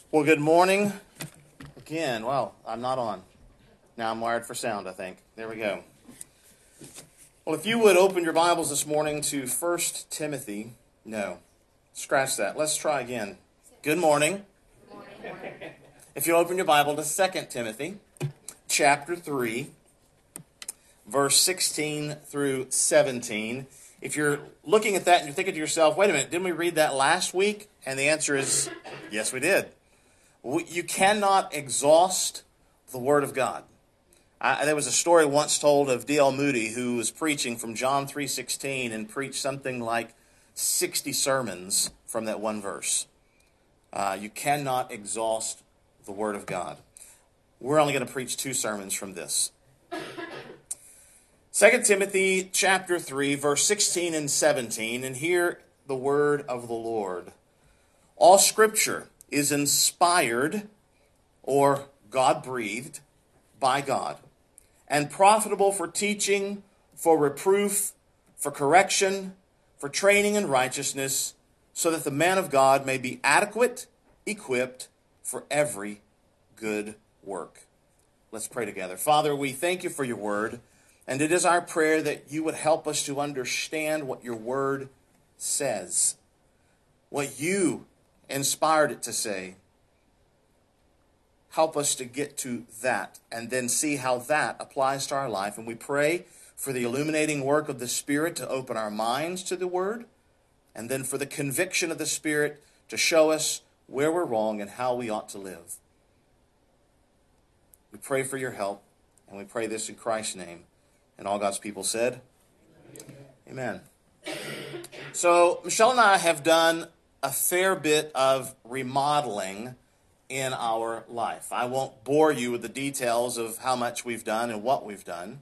Well, good morning again. Well, I'm not on. Now I'm wired for sound, I think. There we go. Well, if you would open your Bibles this morning to 1 Timothy. No, scratch that. Let's try again. Good morning. Good morning. If you open your Bible to 2 Timothy, chapter 3, verse 16 through 17. If you're looking at that and you're thinking to yourself, wait a minute, didn't we read that last week? And the answer is, yes, we did. You cannot exhaust the Word of God. There was a story once told of D.L. Moody, who was preaching from John 3:16 and preached something like 60 sermons from that one verse. You cannot exhaust the Word of God. We're only going to preach 2 sermons from this. 2 Timothy chapter 3, verse 16 and 17, and hear the word of the Lord. All Scripture is inspired or God-breathed by God and profitable for teaching, for reproof, for correction, for training in righteousness, so that the man of God may be adequate, equipped for every good work. Let's pray together. Father, we thank you for your word, and it is our prayer that you would help us to understand what your word says, what you inspired it to say. Help us to get to that and then see how that applies to our life. And we pray for the illuminating work of the Spirit to open our minds to the word, and then for the conviction of the Spirit to show us where we're wrong and how we ought to live. We pray for your help, and we pray this in Christ's name. And all God's people said, Amen. So Michelle and I have done a fair bit of remodeling in our life. I won't bore you with the details of how much we've done and what we've done.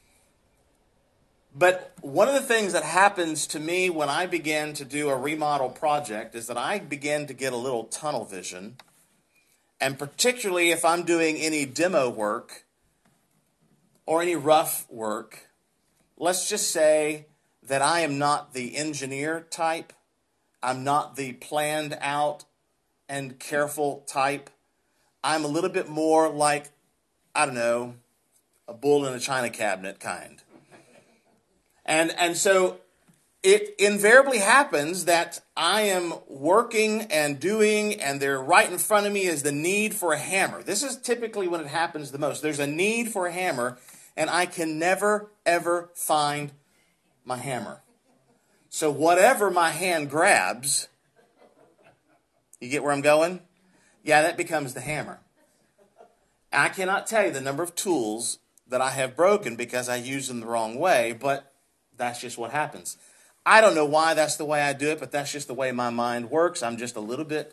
But one of the things that happens to me when I begin to do a remodel project is that I begin to get a little tunnel vision. And particularly if I'm doing any demo work or any rough work, let's just say that I am not the engineer type. I'm not the planned out and careful type. I'm a little bit more like, I don't know, a bull in a china cabinet kind. And so it invariably happens that I am working and doing, and there right in front of me is the need for a hammer. This is typically when it happens the most. There's a need for a hammer, and I can never, ever find my hammer. So whatever my hand grabs, you get where I'm going? Yeah, that becomes the hammer. I cannot tell you the number of tools that I have broken because I used them the wrong way, but that's just what happens. I don't know why that's the way I do it, but that's just the way my mind works. I'm just a little bit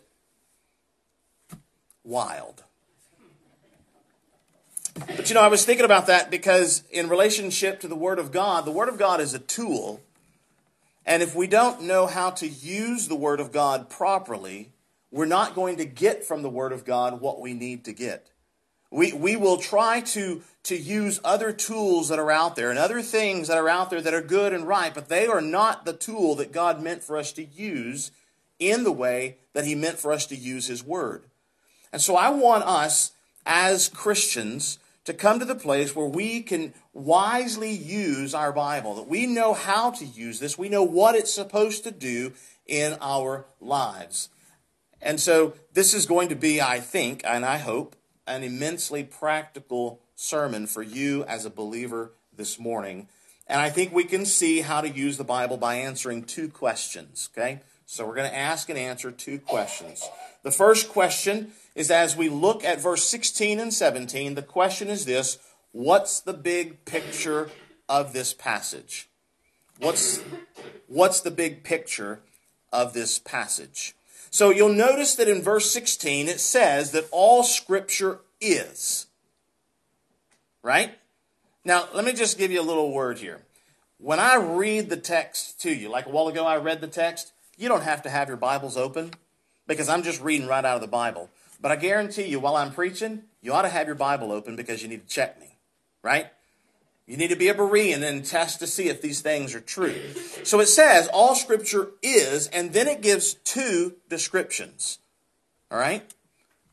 wild. But I was thinking about that because in relationship to the Word of God is a tool. And if we don't know how to use the Word of God properly, we're not going to get from the Word of God what we need to get. We will try to use other tools that are out there and other things that are out there that are good and right, but they are not the tool that God meant for us to use in the way that He meant for us to use His Word. And so I want us as Christians to come to the place where we can wisely use our Bible, that we know how to use this, we know what it's supposed to do in our lives. And so this is going to be, I think, and I hope, an immensely practical sermon for you as a believer this morning. And I think we can see how to use the Bible by answering 2 questions, okay? So we're going to ask and answer 2 questions. The first question is, as we look at verse 16 and 17, the question is this: what's the big picture of this passage? What's the big picture of this passage? So you'll notice that in verse 16 it says that all Scripture is. Right? Now, let me just give you a little word here. When I read the text to you, like a while ago I read the text, you don't have to have your Bibles open because I'm just reading right out of the Bible. But I guarantee you, while I'm preaching, you ought to have your Bible open because you need to check me. Right? You need to be a Berean and test to see if these things are true. So it says all Scripture is, and then it gives 2 descriptions. All right?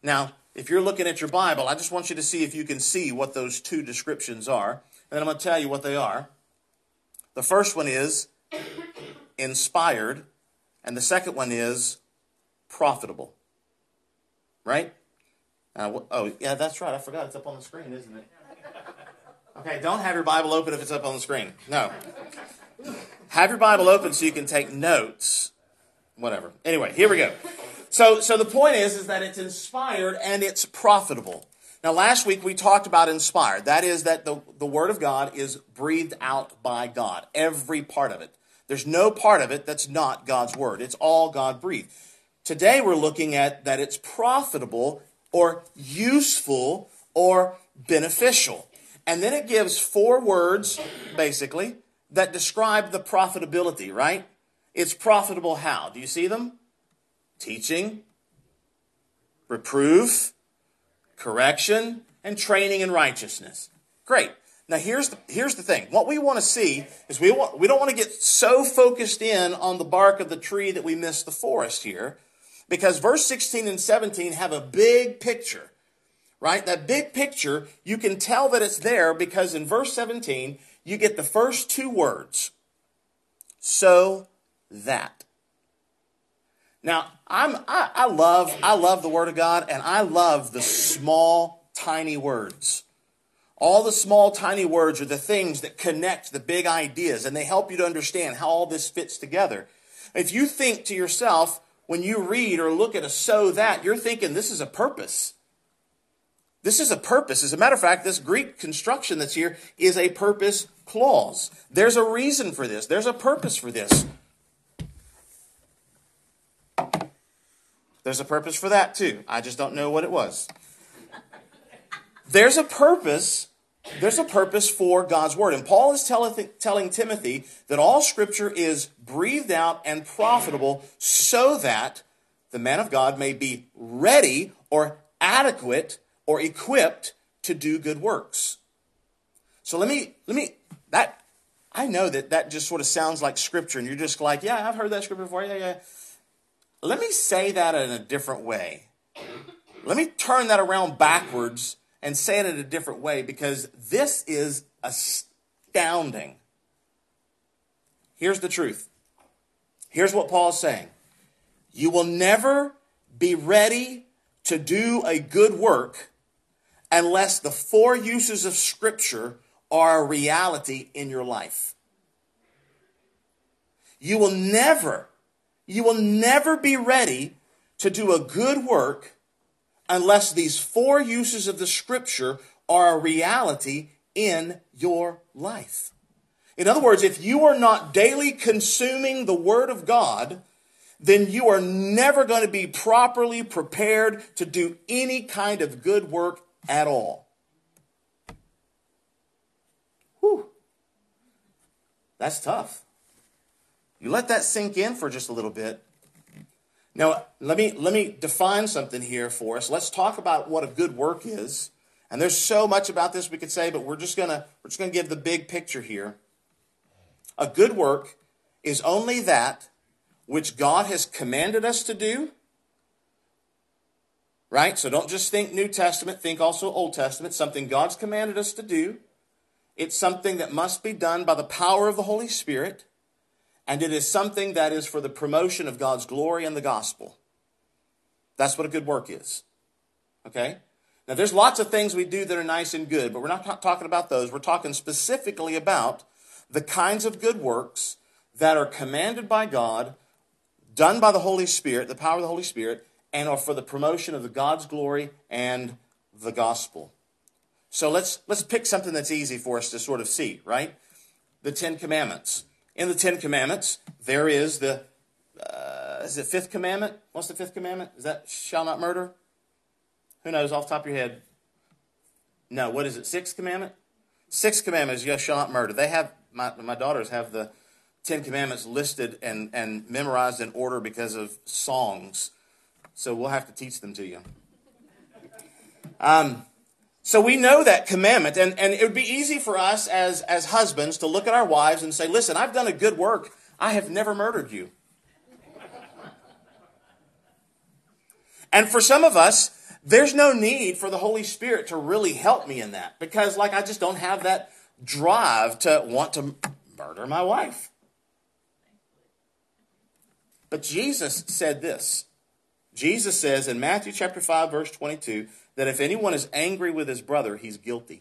Now, if you're looking at your Bible, I just want you to see if you can see what those two descriptions are. And then I'm going to tell you what they are. The first one is inspired, and the second one is profitable. Right? Oh, yeah, that's right. I forgot it's up on the screen, isn't it? Okay, don't have your Bible open if it's up on the screen. No. Have your Bible open so you can take notes. Whatever. Anyway, here we go. So the point is that it's inspired and it's profitable. Now, last week we talked about inspired. That is that the Word of God is breathed out by God. Every part of it. There's no part of it that's not God's Word. It's all God-breathed. Today we're looking at that it's profitable or useful or beneficial. And then it gives 4 words, basically, that describe the profitability, right? It's profitable how? Do you see them? Teaching, reproof, correction, and training in righteousness. Great. Now here's the thing. What we want to see is we don't want to get so focused in on the bark of the tree that we miss the forest here, because verse 16 and 17 have a big picture, right? That big picture, you can tell that it's there because in verse 17, you get the first 2 words. So that. Now, I love the Word of God, and I love the small, tiny words. All the small, tiny words are the things that connect the big ideas, and they help you to understand how all this fits together. If you think to yourself, when you read or look at a so that, you're thinking this is a purpose. This is a purpose. As a matter of fact, this Greek construction that's here is a purpose clause. There's a reason for this. There's a purpose for this. There's a purpose for that too. I just don't know what it was. There's a purpose for God's Word. And Paul is telling Timothy that all Scripture is breathed out and profitable so that the man of God may be ready or adequate or equipped to do good works. So I know that just sort of sounds like Scripture, and you're just like, yeah, I've heard that Scripture before, yeah. Let me say that in a different way. Let me turn that around backwards and say it in a different way, because this is astounding. Here's the truth. Here's what Paul's saying. You will never be ready to do a good work unless the 4 uses of Scripture are a reality in your life. You will never be ready to do a good work unless these 4 uses of the Scripture are a reality in your life. In other words, if you are not daily consuming the Word of God, then you are never going to be properly prepared to do any kind of good work at all. Whew. That's tough. You let that sink in for just a little bit. Now, let me define something here for us. Let's talk about what a good work is. And there's so much about this we could say, but we're just gonna give the big picture here. A good work is only that which God has commanded us to do. Right? So don't just think New Testament, think also Old Testament. Something God's commanded us to do. It's something that must be done by the power of the Holy Spirit. And it is something that is for the promotion of God's glory and the gospel. That's what a good work is. Okay? Now, there's lots of things we do that are nice and good, but we're not talking about those. We're talking specifically about the kinds of good works that are commanded by God, done by the Holy Spirit, the power of the Holy Spirit, and are for the promotion of the God's glory and the gospel. So let's pick something that's easy for us to sort of see, right? The 10 Commandments. In the 10 Commandments, there is is it 5th commandment? What's the 5th commandment? Is that shall not murder? Who knows off the top of your head? No, what is it? 6th commandment? 6th commandment is, yes, shall not murder. They have, my daughters have the 10 Commandments listed and memorized in order because of songs. So we'll have to teach them to you. So we know that commandment, and it would be easy for us as husbands to look at our wives and say, listen, I've done a good work. I have never murdered you. And for some of us, there's no need for the Holy Spirit to really help me in that, because I just don't have that drive to want to murder my wife. But Jesus said this. Jesus says in Matthew chapter 5, verse 22, that if anyone is angry with his brother, he's guilty.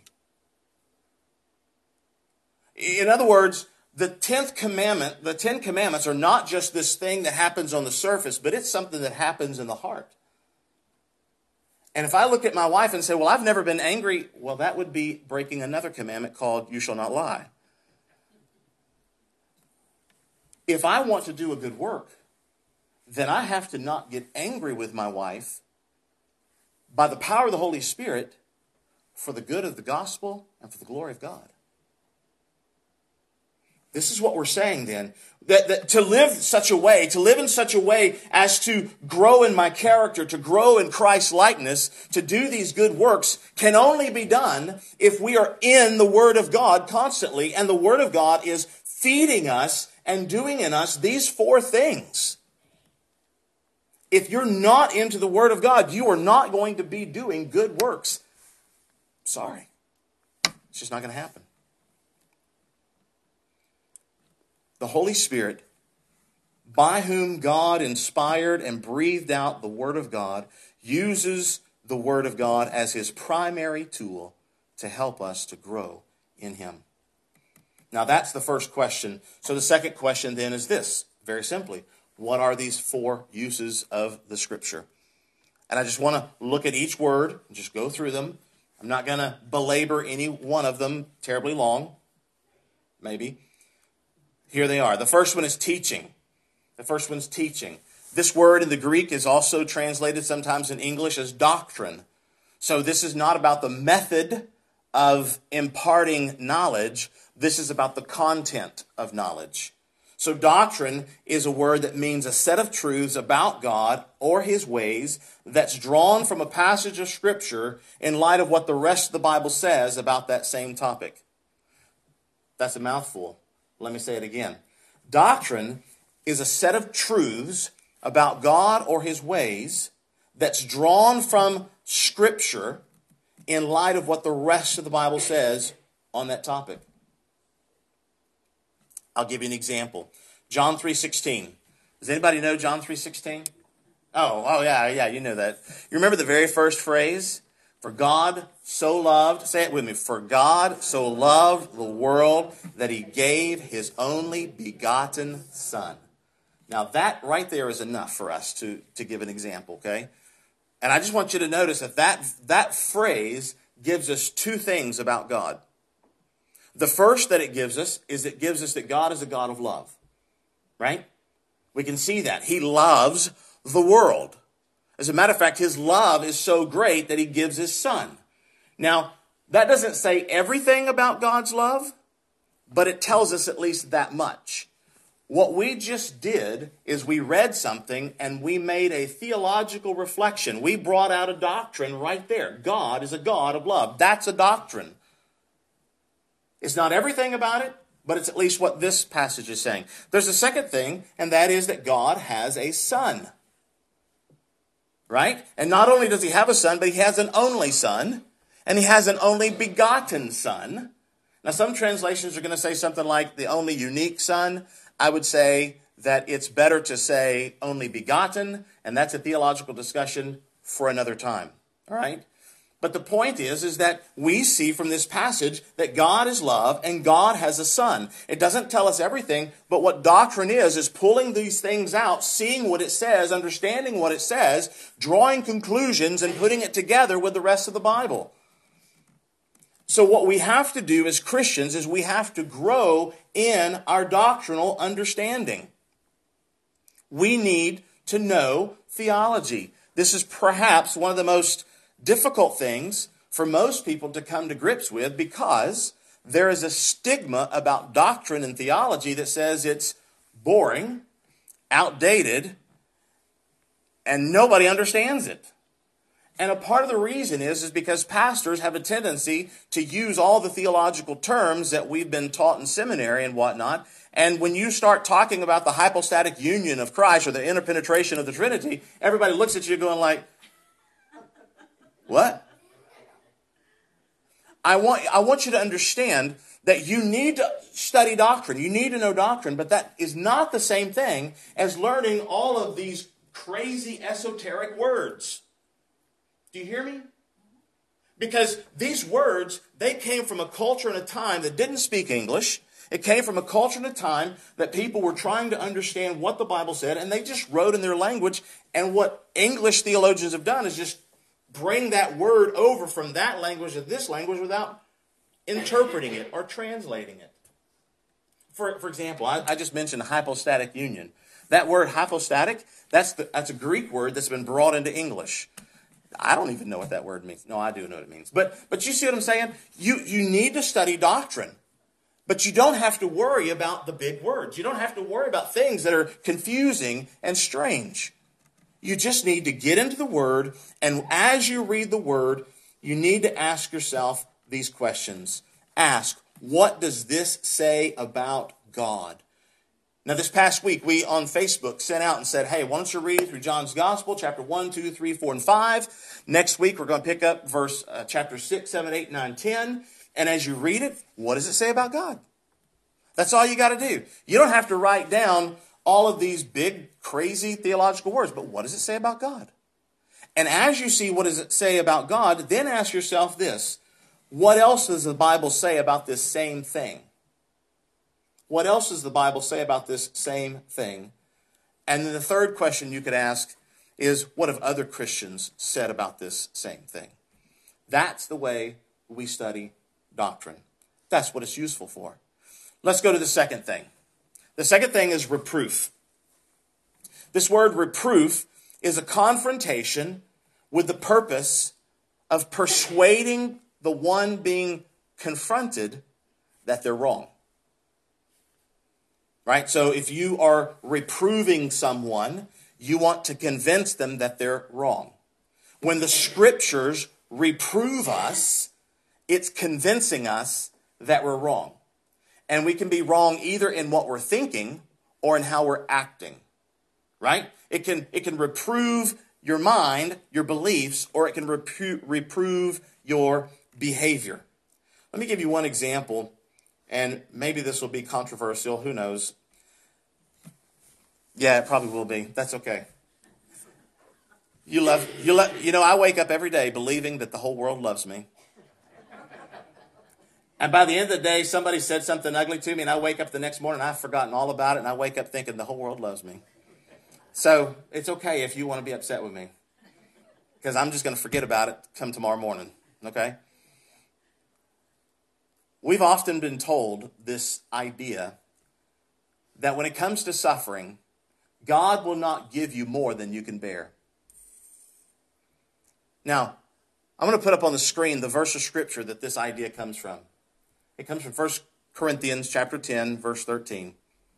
In other words, the 10th commandment, the 10 commandments are not just this thing that happens on the surface, but it's something that happens in the heart. And if I look at my wife and say, well, I've never been angry, well, that would be breaking another commandment called you shall not lie. If I want to do a good work, then I have to not get angry with my wife by the power of the Holy Spirit for the good of the gospel and for the glory of God. This is what we're saying then, that to live in such a way as to grow in my character, to grow in Christ's likeness, to do these good works can only be done if we are in the Word of God constantly, and the Word of God is feeding us and doing in us these 4 things. If you're not into the Word of God, you are not going to be doing good works. Sorry. It's just not going to happen. The Holy Spirit, by whom God inspired and breathed out the Word of God, uses the Word of God as his primary tool to help us to grow in him. Now that's the first question. So the second question then is this, very simply. What are these 4 uses of the Scripture? And I just want to look at each word and just go through them. I'm not going to belabor any one of them terribly long. Maybe. Here they are. The first one is teaching. This word in the Greek is also translated sometimes in English as doctrine. So this is not about the method of imparting knowledge. This is about the content of knowledge. So doctrine is a word that means a set of truths about God or his ways that's drawn from a passage of Scripture in light of what the rest of the Bible says about that same topic. That's a mouthful. Let me say it again. Doctrine is a set of truths about God or his ways that's drawn from Scripture in light of what the rest of the Bible says on that topic. I'll give you an example. John 3:16. Does anybody know John 3:16? Oh yeah, you know that. You remember the very first phrase? For God so loved, say it with me, for God so loved the world that he gave his only begotten Son. Now that right there is enough for us to give an example, okay? And I just want you to notice that phrase gives us 2 things about God. The first that it gives us that God is a God of love, right? We can see that. He loves the world. As a matter of fact, his love is so great that he gives his Son. Now, that doesn't say everything about God's love, but it tells us at least that much. What we just did is we read something and we made a theological reflection. We brought out a doctrine right there. God is a God of love. That's a doctrine. It's not everything about it, but it's at least what this passage is saying. There's a second thing, and that is that God has a Son. Right? And not only does he have a Son, but he has an only Son, and he has an only begotten Son. Now, some translations are going to say something like the only unique Son. I would say that it's better to say only begotten, and that's a theological discussion for another time. All right? But the point is that we see from this passage that God is love and God has a Son. It doesn't tell us everything, but what doctrine is pulling these things out, seeing what it says, understanding what it says, drawing conclusions and putting it together with the rest of the Bible. So what we have to do as Christians is we have to grow in our doctrinal understanding. We need to know theology. This is perhaps one of the most difficult things for most people to come to grips with, because there is a stigma about doctrine and theology that says it's boring, outdated, and nobody understands it. And a part of the reason is because pastors have a tendency to use all the theological terms that we've been taught in seminary and whatnot. And when you start talking about the hypostatic union of Christ or the interpenetration of the Trinity, everybody looks at you going like, What? I want you to understand that you need to study doctrine. You need to know doctrine, but that is not the same thing as learning all of these crazy esoteric words. Do you hear me? Because these words, they came from a culture and a time that didn't speak English. It came from a culture and a time that people were trying to understand what the Bible said, and they just wrote in their language. And what English theologians have done is just bring that word over from that language to this language without interpreting it or translating it. For example, I just mentioned hypostatic union. That word hypostatic, that's a Greek word that's been brought into English. I don't even know what that word means. No, I do know what it means. But you see what I'm saying? You need to study doctrine. But you don't have to worry about the big words. You don't have to worry about things that are confusing and strange. You just need to get into the Word, and as you read the Word, you need to ask yourself these questions. Ask, what does this say about God? Now, this past week, we on Facebook sent out and said, hey, why don't you read through John's Gospel, chapter 1, 2, 3, 4, and 5. Next week, we're going to pick up chapter 6, 7, 8, 9, 10. And as you read it, what does it say about God? That's all you got to do. You don't have to write down all of these big, crazy theological words, but what does it say about God? And as you see what does it say about God, then ask yourself this: what else does the Bible say about this same thing? What else does the Bible say about this same thing? And then the third question you could ask is, what have other Christians said about this same thing? That's the way we study doctrine. That's what it's useful for. Let's go to the second thing. The second thing is reproof. This word reproof is a confrontation with the purpose of persuading the one being confronted that they're wrong. Right? So if you are reproving someone, you want to convince them that they're wrong. When the scriptures reprove us, it's convincing us that we're wrong. And we can be wrong either in what we're thinking or in how we're acting. Right? It can reprove your mind, your beliefs, or it can reprove your behavior. Let me give you one example, and maybe this will be controversial. Who knows? Yeah, it probably will be. That's okay. I wake up every day believing that the whole world loves me. And by the end of the day, somebody said something ugly to me, and I wake up the next morning, and I've forgotten all about it, and I wake up thinking the whole world loves me. So it's okay if you want to be upset with me, because I'm just going to forget about it come tomorrow morning, okay? We've often been told this idea that when it comes to suffering, God will not give you more than you can bear. Now, I'm going to put up on the screen the verse of Scripture that this idea comes from. It comes from 1 Corinthians chapter 10, verse 13.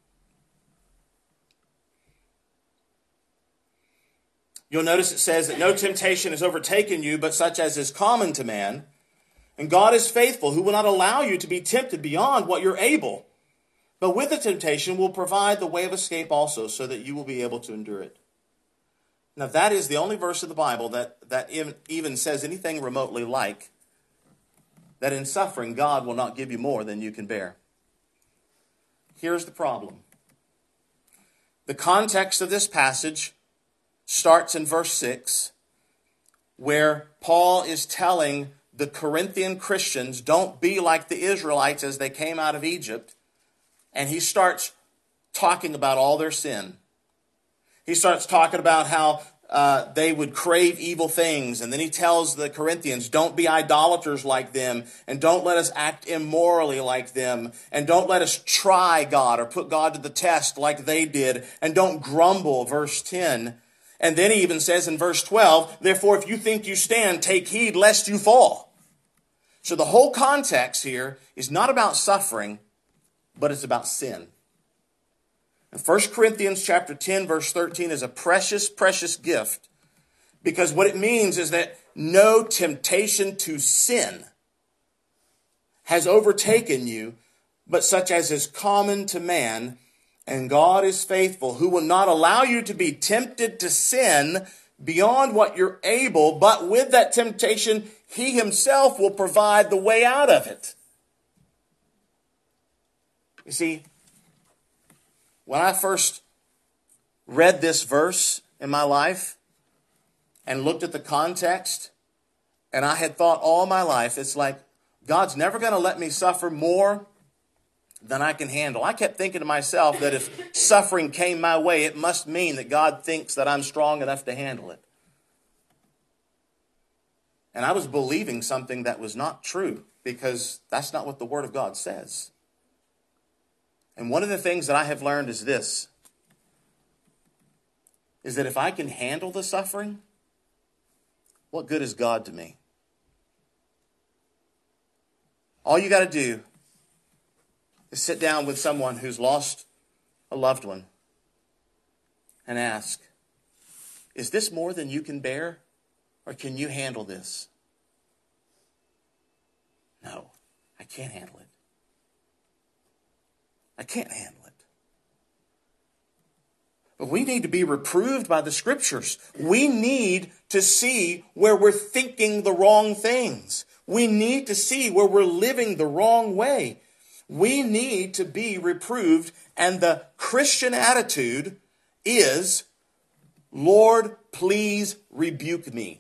You'll notice it says that no temptation has overtaken you, but such as is common to man. And God is faithful, who will not allow you to be tempted beyond what you're able. But with the temptation will provide the way of escape also, so that you will be able to endure it. Now that is the only verse of the Bible that even says anything remotely like that in suffering God will not give you more than you can bear. Here's the problem. The context of this passage starts in verse 6, where Paul is telling the Corinthian Christians, don't be like the Israelites as they came out of Egypt. And he starts talking about all their sin. He starts talking about how they would crave evil things. And then he tells the Corinthians, don't be idolaters like them. And don't let us act immorally like them. And don't let us try God or put God to the test like they did. And don't grumble, verse 10. And then he even says in verse 12, therefore, if you think you stand, take heed lest you fall. So the whole context here is not about suffering, but it's about sin. And 1 Corinthians chapter 10, verse 13 is a precious, precious gift, because what it means is that no temptation to sin has overtaken you, but such as is common to man. And God is faithful, who will not allow you to be tempted to sin, beyond what you're able, but with that temptation, he himself will provide the way out of it. You see, when I first read this verse in my life and looked at the context, and I had thought all my life, it's like, God's never going to let me suffer more than I can handle. I kept thinking to myself that if suffering came my way, it must mean that God thinks that I'm strong enough to handle it. And I was believing something that was not true, because that's not what the Word of God says. And one of the things that I have learned is this, is that if I can handle the suffering, what good is God to me? All you got to do is sit down with someone who's lost a loved one and ask, is this more than you can bear, or can you handle this? No, I can't handle it. I can't handle it. But we need to be reproved by the Scriptures. We need to see where we're thinking the wrong things. We need to see where we're living the wrong way. We need to be reproved. And the Christian attitude is, Lord, please rebuke me.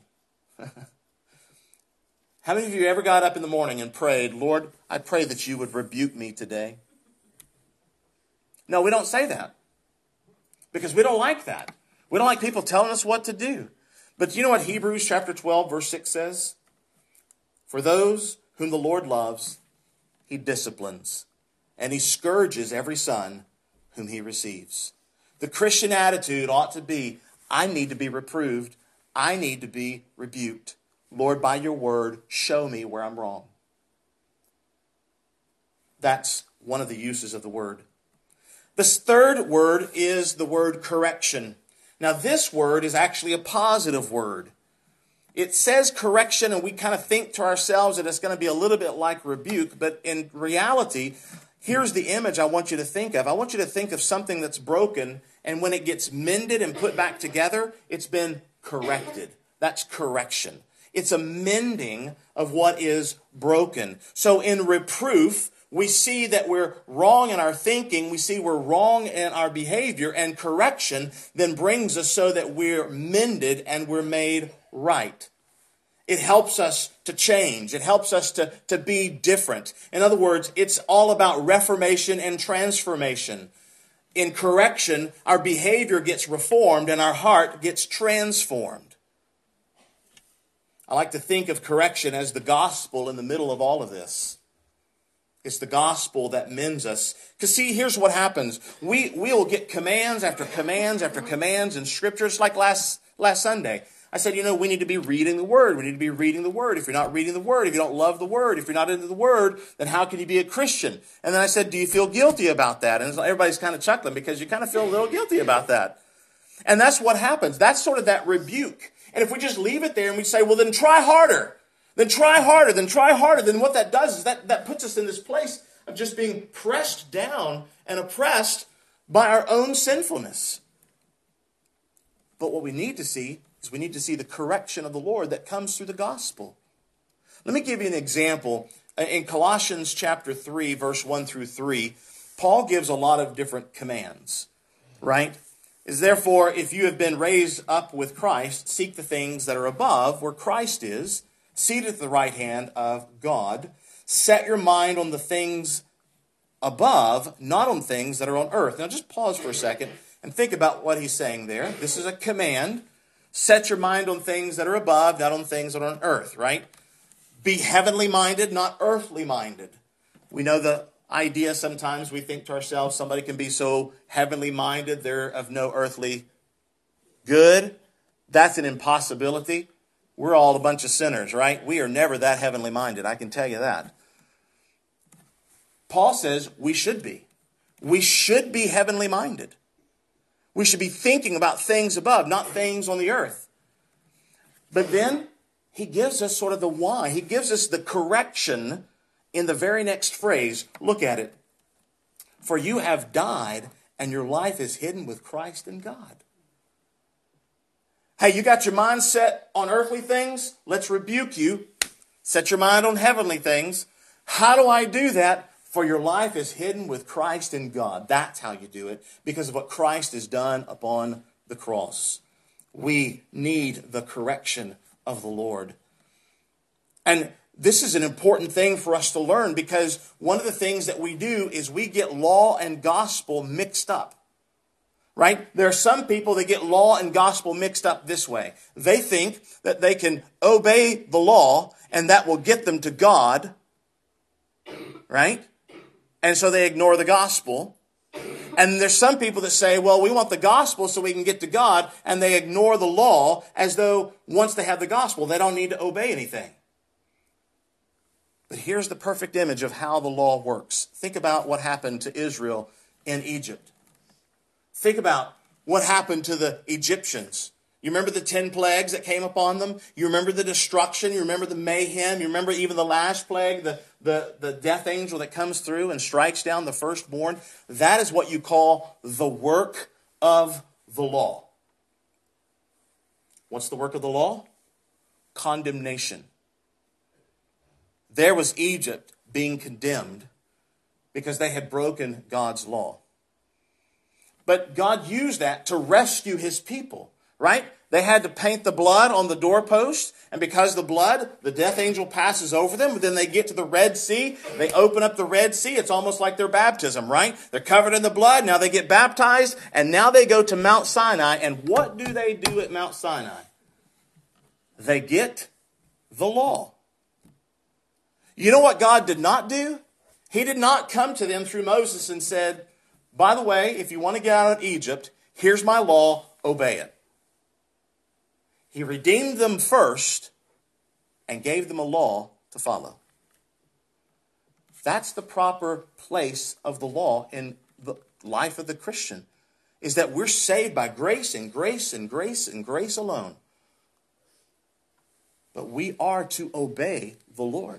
How many of you ever got up in the morning and prayed, Lord, I pray that you would rebuke me today? No, we don't say that, because we don't like that. We don't like people telling us what to do. But you know what Hebrews chapter 12, verse 6 says? For those whom the Lord loves, he disciplines, and he scourges every son whom he receives. The Christian attitude ought to be, I need to be reproved. I need to be rebuked. Lord, by your word, show me where I'm wrong. That's one of the uses of the word. This third word is the word correction. Now, this word is actually a positive word. It says correction, and we kind of think to ourselves that it's going to be a little bit like rebuke, but in reality, here's the image I want you to think of. I want you to think of something that's broken, and when it gets mended and put back together, it's been corrected. That's correction. It's a mending of what is broken. So in reproof, we see that we're wrong in our thinking. We see we're wrong in our behavior. And correction then brings us so that we're mended and we're made right. It helps us to change. It helps us to be different. In other words, it's all about reformation and transformation. In correction, our behavior gets reformed and our heart gets transformed. I like to think of correction as the gospel in the middle of all of this. It's the gospel that mends us. Because see, here's what happens. We'll get commands after commands after commands in scriptures. Like last Sunday, I said, we need to be reading the Word. We need to be reading the Word. If you're not reading the Word, if you don't love the Word, if you're not into the Word, then how can you be a Christian? And then I said, do you feel guilty about that? And everybody's kind of chuckling because you kind of feel a little guilty about that. And that's what happens. That's sort of that rebuke. And if we just leave it there and we say, well, then try harder. Then try harder, then what that does is that puts us in this place of just being pressed down and oppressed by our own sinfulness. But what we need to see is we need to see the correction of the Lord that comes through the gospel. Let me give you an example. In Colossians chapter 3, verse 1 through 3, Paul gives a lot of different commands, right? Is therefore, if you have been raised up with Christ, seek the things that are above, where Christ is, seated at the right hand of God. Set your mind on the things above, not on things that are on earth. Now just pause for a second and think about what he's saying there. This is a command. Set your mind on things that are above, not on things that are on earth, right? Be heavenly minded, not earthly minded. We know the idea sometimes we think to ourselves, somebody can be so heavenly minded, they're of no earthly good. That's an impossibility. We're all a bunch of sinners, right? We are never that heavenly minded. I can tell you that. Paul says we should be. We should be heavenly minded. We should be thinking about things above, not things on the earth. But then he gives us sort of the why. He gives us the correction in the very next phrase. Look at it. For you have died, and your life is hidden with Christ in God. Hey, you got your mind set on earthly things? Let's rebuke you. Set your mind on heavenly things. How do I do that? For your life is hidden with Christ in God. That's how you do it, because of what Christ has done upon the cross. We need the correction of the Lord. And this is an important thing for us to learn, because one of the things that we do is we get law and gospel mixed up. Right? There are some people that get law and gospel mixed up this way. They think that they can obey the law and that will get them to God. Right? And so they ignore the gospel. And there's some people that say, well, we want the gospel so we can get to God, and they ignore the law as though once they have the gospel, they don't need to obey anything. But here's the perfect image of how the law works. Think about what happened to Israel in Egypt. Think about what happened to the Egyptians. You remember the 10 plagues that came upon them? You remember the destruction? You remember the mayhem? You remember even the last plague, the death angel that comes through and strikes down the firstborn? That is what you call the work of the law. What's the work of the law? Condemnation. There was Egypt being condemned because they had broken God's law. But God used that to rescue his people, right? They had to paint the blood on the doorpost, and because the blood, the death angel passes over them, but then they get to the Red Sea, they open up the Red Sea, it's almost like their baptism, right? They're covered in the blood, now they get baptized, and now they go to Mount Sinai, and what do they do at Mount Sinai? They get the law. You know what God did not do? He did not come to them through Moses and said, by the way, if you want to get out of Egypt, here's my law, obey it. He redeemed them first and gave them a law to follow. That's the proper place of the law in the life of the Christian, is that we're saved by grace and grace and grace and grace alone. But we are to obey the Lord.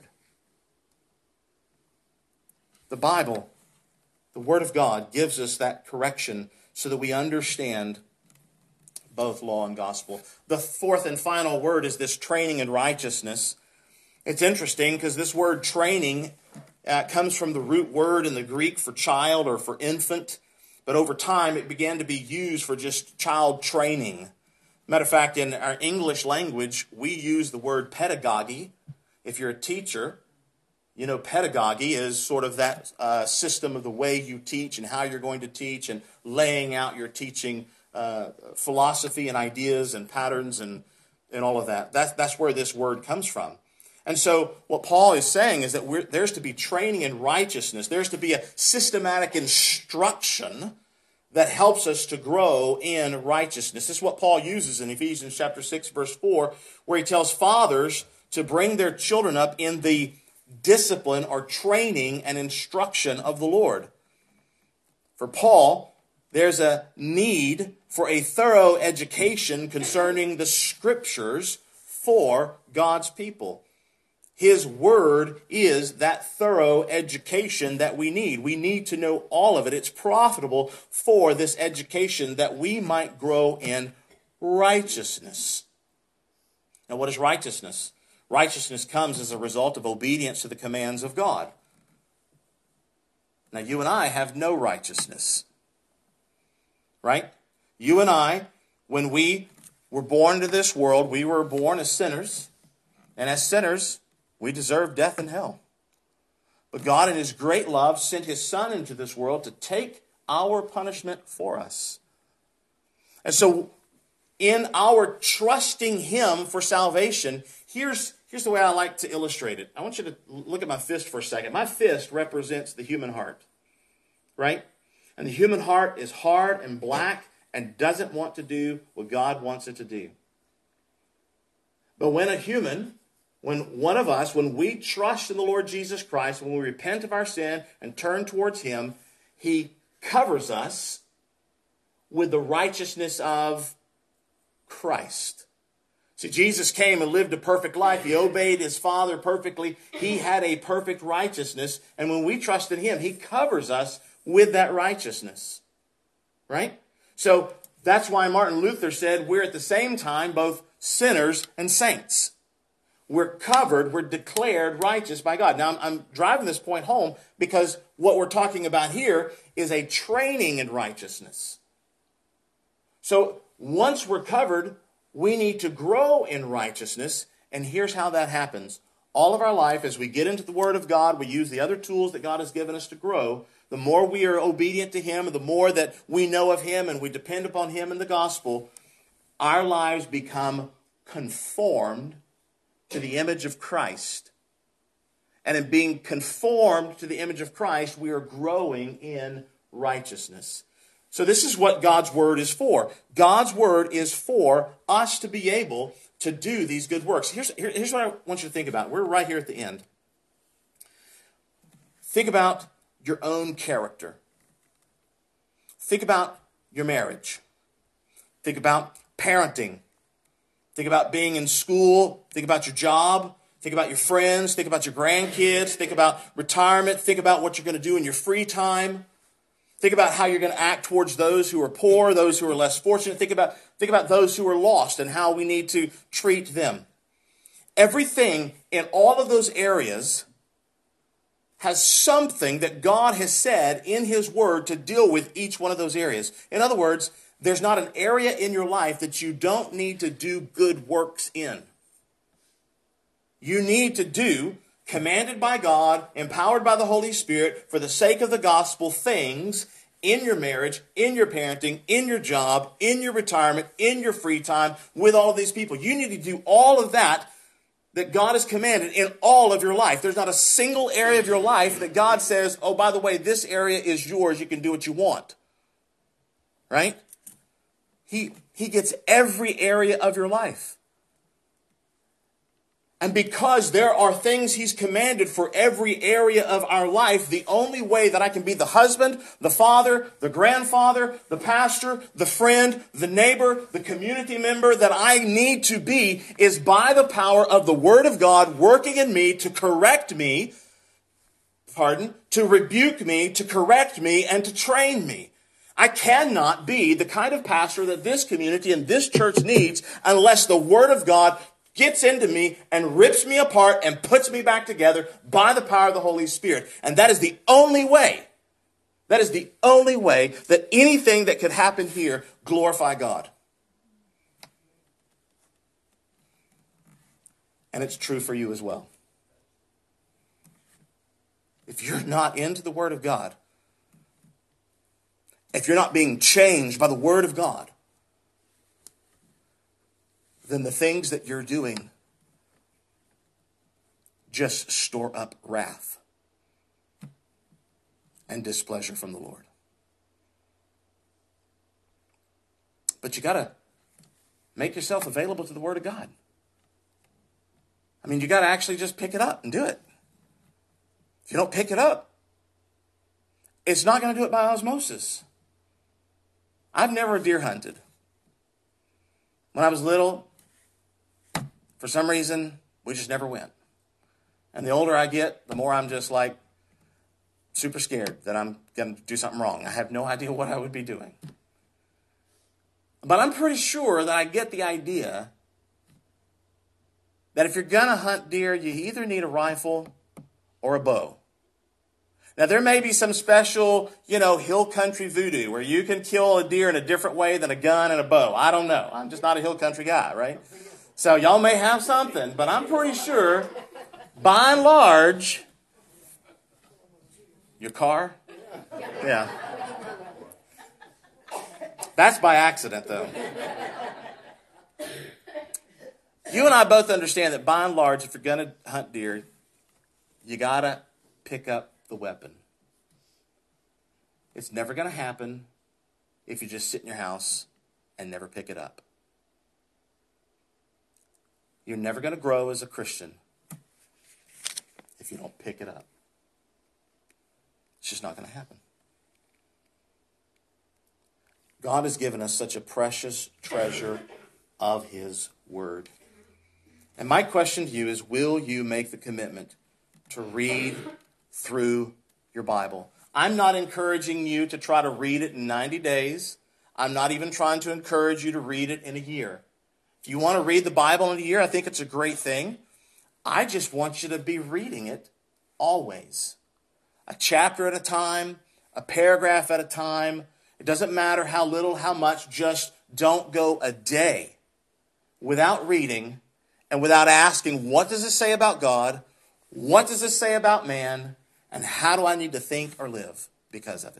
The Bible, the Word of God, gives us that correction so that we understand both law and gospel. The fourth and final word is this training in righteousness. It's interesting because this word training comes from the root word in the Greek for child or for infant. But over time, it began to be used for just child training. Matter of fact, in our English language, we use the word pedagogy. If you're a teacher, you know, pedagogy is sort of that system of the way you teach and how you're going to teach and laying out your teaching philosophy and ideas and patterns and all of that. That's where this word comes from. And so what Paul is saying is that there's to be training in righteousness. There's to be a systematic instruction that helps us to grow in righteousness. This is what Paul uses in Ephesians chapter 6, verse 4, where he tells fathers to bring their children up in the discipline or training and instruction of the Lord. For Paul, there's a need for a thorough education concerning the Scriptures for God's people. His Word is that thorough education that we need. We need to know all of it. It's profitable for this education that we might grow in righteousness. Now, what is righteousness? Righteousness comes as a result of obedience to the commands of God. Now, you and I have no righteousness. Right? You and I, when we were born into this world, we were born as sinners. And as sinners, we deserve death and hell. But God, in His great love, sent His Son into this world to take our punishment for us. And so, in our trusting Him for salvation, here's the way I like to illustrate it. I want you to look at my fist for a second. My fist represents the human heart, right? And the human heart is hard and black and doesn't want to do what God wants it to do. But when one of us, when we trust in the Lord Jesus Christ, when we repent of our sin and turn towards Him, He covers us with the righteousness of Christ. See, Jesus came and lived a perfect life. He obeyed His Father perfectly. He had a perfect righteousness. And when we trust in Him, He covers us with that righteousness. Right? So That's why Martin Luther said we're at the same time both sinners and saints. We're covered, we're declared righteous by God. Now, I'm driving this point home because what we're talking about here is a training in righteousness. So once we're covered, we need to grow in righteousness, and here's how that happens. All of our life, as we get into the Word of God, we use the other tools that God has given us to grow. The more we are obedient to Him, the more that we know of Him and we depend upon Him in the gospel, our lives become conformed to the image of Christ. And in being conformed to the image of Christ, we are growing in righteousness. So this is what God's Word is for. God's Word is for us to be able to do these good works. Here's what I want you to think about. We're right here at the end. Think about your own character. Think about your marriage. Think about parenting. Think about being in school. Think about your job. Think about your friends. Think about your grandkids. Think about retirement. Think about what you're going to do in your free time. Think about how you're going to act towards those who are poor, those who are less fortunate. Think about those who are lost and how we need to treat them. Everything in all of those areas has something that God has said in His Word to deal with each one of those areas. In other words, there's not an area in your life that you don't need to do good works in. You need to do, commanded by God, empowered by the Holy Spirit, for the sake of the gospel, things in your marriage, in your parenting, in your job, in your retirement, in your free time, with all of these people. You need to do all of that God has commanded in all of your life. There's not a single area of your life that God says, oh, by the way, this area is yours. You can do what you want. Right? He gets every area of your life. And because there are things He's commanded for every area of our life, the only way that I can be the husband, the father, the grandfather, the pastor, the friend, the neighbor, the community member that I need to be is by the power of the Word of God working in me to correct me, to rebuke me, to correct me, and to train me. I cannot be the kind of pastor that this community and this church needs unless the Word of God gets into me and rips me apart and puts me back together by the power of the Holy Spirit. And that is the only way. That is the only way that anything that could happen here glorify God. And it's true for you as well. If you're not into the Word of God, if you're not being changed by the Word of God, then the things that you're doing just store up wrath and displeasure from the Lord. But you got to make yourself available to the Word of God. I mean, you got to actually just pick it up and do it. If you don't pick it up, it's not going to do it by osmosis. I've never deer hunted. When I was little, for some reason, we just never went. And the older I get, the more I'm just like super scared that I'm going to do something wrong. I have no idea what I would be doing. But I'm pretty sure that I get the idea that if you're going to hunt deer, you either need a rifle or a bow. Now, there may be some special, hill country voodoo where you can kill a deer in a different way than a gun and a bow. I don't know. I'm just not a hill country guy, right? So y'all may have something, but I'm pretty sure, by and large, your car? Yeah. That's by accident, though. You and I both understand that by and large, if you're going to hunt deer, you got to pick up the weapon. It's never going to happen if you just sit in your house and never pick it up. You're never going to grow as a Christian if you don't pick it up. It's just not going to happen. God has given us such a precious treasure of His Word. And my question to you is, will you make the commitment to read through your Bible? I'm not encouraging you to try to read it in 90 days. I'm not even trying to encourage you to read it in a year. If you want to read the Bible in a year, I think it's a great thing. I just want you to be reading it always. A chapter at a time, a paragraph at a time. It doesn't matter how little, how much, just don't go a day without reading and without asking, what does it say about God? What does it say about man? And how do I need to think or live because of it?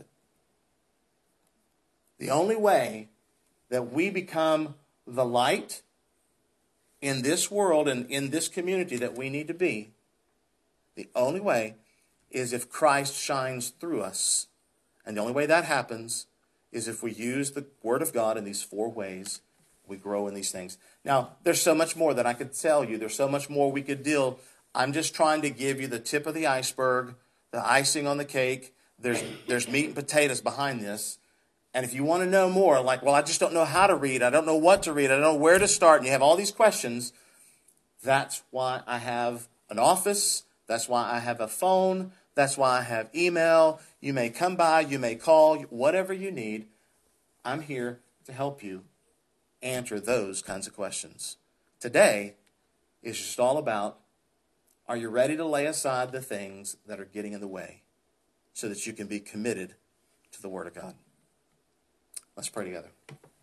The only way that we become the light in this world and in this community that we need to be, the only way is if Christ shines through us. And the only way that happens is if we use the Word of God in these 4 ways. We grow in these things. Now, there's so much more that I could tell you. There's so much more we could deal. I'm just trying to give you the tip of the iceberg, the icing on the cake. There's meat and potatoes behind this. And if you want to know more, like, well, I just don't know how to read. I don't know what to read. I don't know where to start. And you have all these questions. That's why I have an office. That's why I have a phone. That's why I have email. You may come by. You may call. Whatever you need, I'm here to help you answer those kinds of questions. Today is just all about, are you ready to lay aside the things that are getting in the way so that you can be committed to the Word of God? Let's pray together.